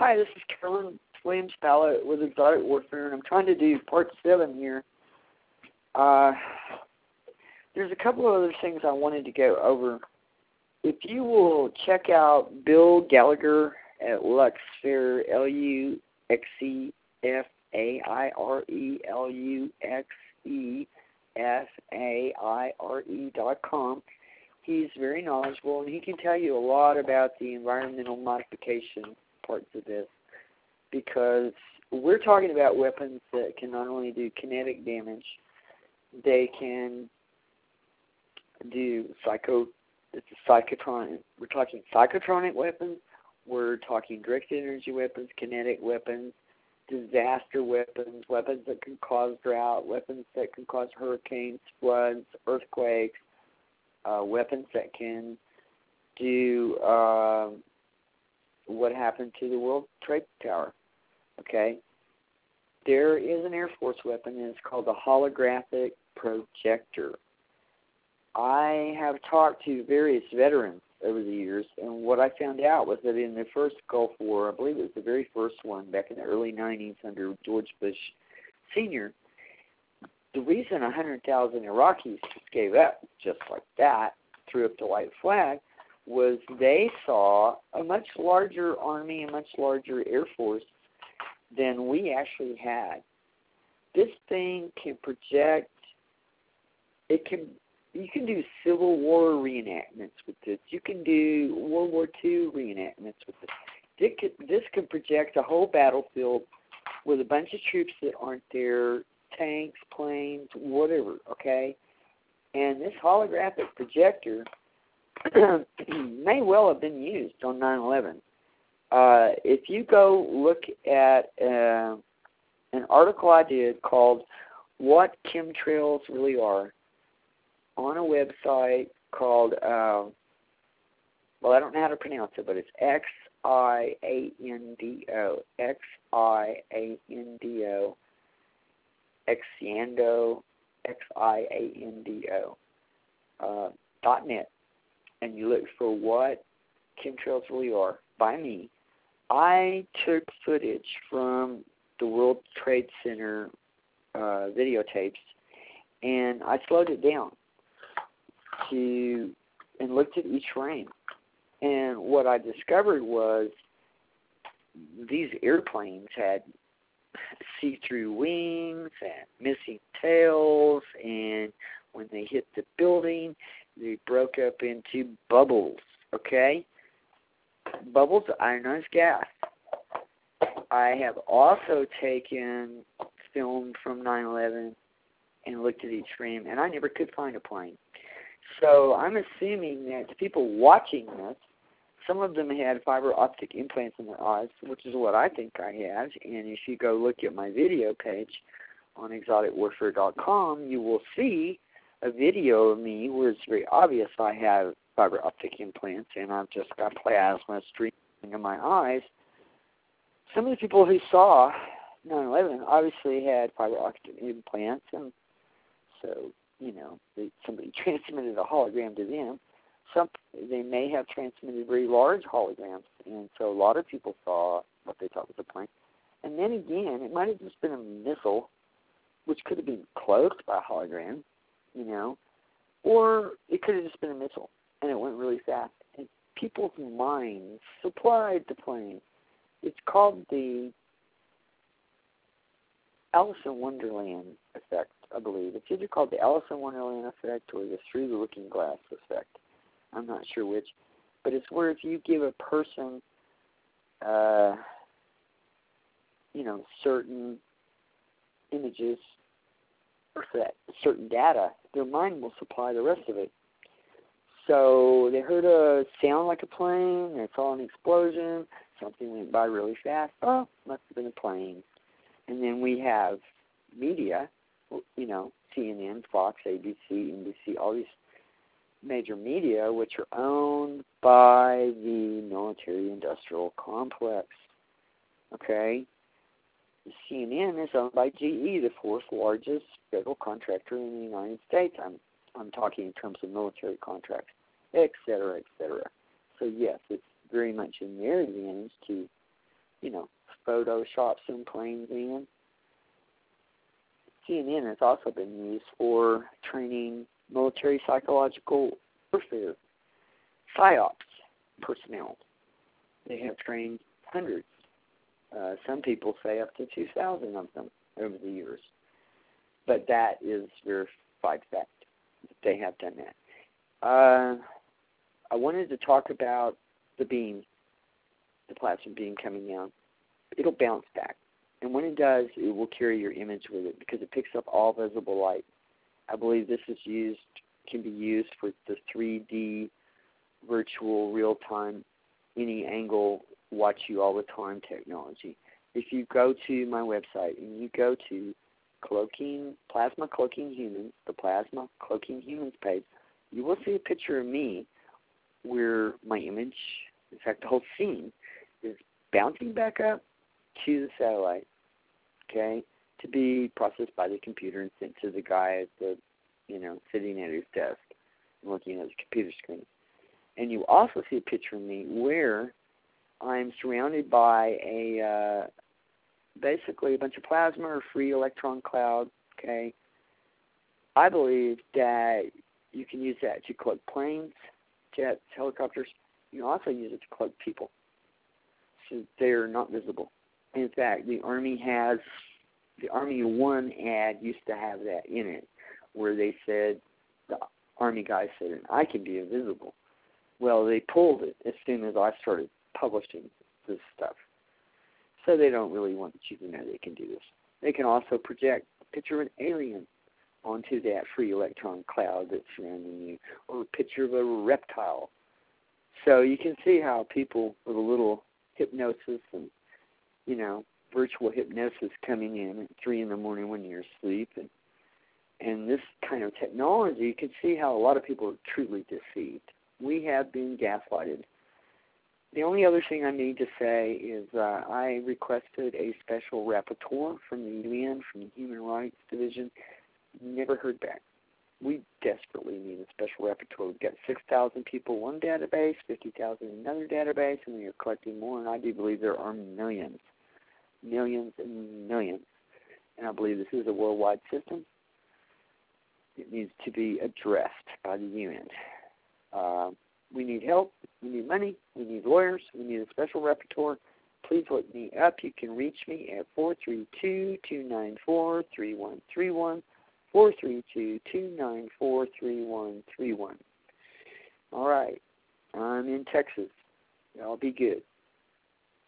Hi, this is Carolyn Williams Pallett with Exotic Warfare, and I'm trying to do part 7 here. There's a couple of other things I wanted to go over. If you will check out Bill Gallagher at Luxfaire, LuxFaire.com. He's very knowledgeable, and he can tell you a lot about the environmental modification parts of this, because we're talking about weapons that can not only do kinetic damage, they can do psychotronic. We're talking psychotronic weapons, we're talking directed energy weapons, kinetic weapons, disaster weapons, weapons that can cause drought, weapons that can cause hurricanes, floods, earthquakes, weapons that can do what happened to the World Trade Tower. Okay? There is an Air Force weapon, and it's called the holographic projector. I have talked to various veterans over the years, and what I found out was that in the first Gulf War, I believe it was the very first one back in the early 90s under George Bush Sr., the reason 100,000 Iraqis just gave up just like that, threw up the white flag, was they saw a much larger army, a much larger Air Force than we actually had. This thing can project, you can do Civil War reenactments with this. You can do World War II reenactments with this. This could project a whole battlefield with a bunch of troops that aren't there, tanks, planes, whatever, okay? And this holographic projector may well have been used on 9/11. If you go look at an article I did called What Chemtrails Really Are on a website called, well, I don't know how to pronounce it, but it's Xiando, .net, and you look for What Chemtrails Really Are by me. I took footage from the World Trade Center videotapes, and I slowed it down and looked at each frame. And what I discovered was these airplanes had see-through wings and missing tails, and when they hit the building, they broke up into bubbles, okay? Bubbles of ionized gas. I have also taken film from 9/11 and looked at each frame, and I never could find a plane. So I'm assuming that the people watching this, some of them had fiber optic implants in their eyes, which is what I think I have. And if you go look at my video page on exoticwarfare.com, you will see a video of me where it's very obvious I have fiber optic implants, and I've just got plasma streaming in my eyes. Some of the people who saw 9/11 obviously had fiber optic implants, and so, you know, somebody transmitted a hologram to them. They may have transmitted very large holograms, and so a lot of people saw what they thought was a plane. And then again, it might have just been a missile, which could have been cloaked by a hologram, you know, or it could have just been a missile, and it went really fast. And people's minds supplied the plane. It's called the Alice in Wonderland effect, I believe. It's either called the Alice in Wonderland effect or the Through the Looking Glass effect. I'm not sure which. But it's where if you give a person, you know, certain images or certain data, their mind will supply the rest of it. So they heard a sound like a plane, they saw an explosion, something went by really fast. Oh, must have been a plane. And then we have media, you know, CNN, Fox, ABC, NBC, all these major media, which are owned by the military-industrial complex. Okay? CNN is owned by GE, the fourth largest federal contractor in the United States. I'm talking in terms of military contracts, et cetera, et cetera. So, yes, it's very much in their advantage to Photoshop some planes in. CNN has also been used for training military psychological warfare, PSYOPs personnel. They have trained hundreds. Some people say up to 2,000 of them over the years. But that is verified fact. They have done that. I wanted to talk about the beam, the plasma beam coming down. It'll bounce back. And when it does, it will carry your image with it because it picks up all visible light. I believe this can be used for the 3D virtual real-time, any angle, watch you all the time technology. If you go to my website and you go to Plasma Cloaking Humans, the Plasma Cloaking Humans page, you will see a picture of me where my image, in fact the whole scene, is bouncing back up to the satellite, okay, to be processed by the computer and sent to the guy at the, sitting at his desk and looking at his computer screen. And you also see a picture of me where I'm surrounded by basically a bunch of plasma or free electron cloud, okay. I believe that you can use that to cloak planes, jets, helicopters. You can also use it to cloak people so they're not visible. In fact, the Army 1 ad used to have that in it, where they said, the Army guy said, I can be invisible. Well, they pulled it as soon as I started publishing this stuff. So they don't really want you to know they can do this. They can also project a picture of an alien onto that free electron cloud that's surrounding you, or a picture of a reptile. So you can see how people with a little hypnosis and, virtual hypnosis coming in at 3 in the morning when you're asleep, and this kind of technology, you can see how a lot of people are truly deceived. We have been gaslighted. The only other thing I need to say is I requested a special rapporteur from the UN, from the Human Rights Division. Never heard back. We desperately need a special rapporteur. We've got 6,000 people one database, 50,000 another database, and we are collecting more, and I do believe there are millions and millions. And I believe this is a worldwide system. It needs to be addressed by the UN. We need help. We need money. We need lawyers. We need a special rapporteur. Please look me up. You can reach me at 432-294-3131, 432-294-3131. All right. I'm in Texas. Y'all be good.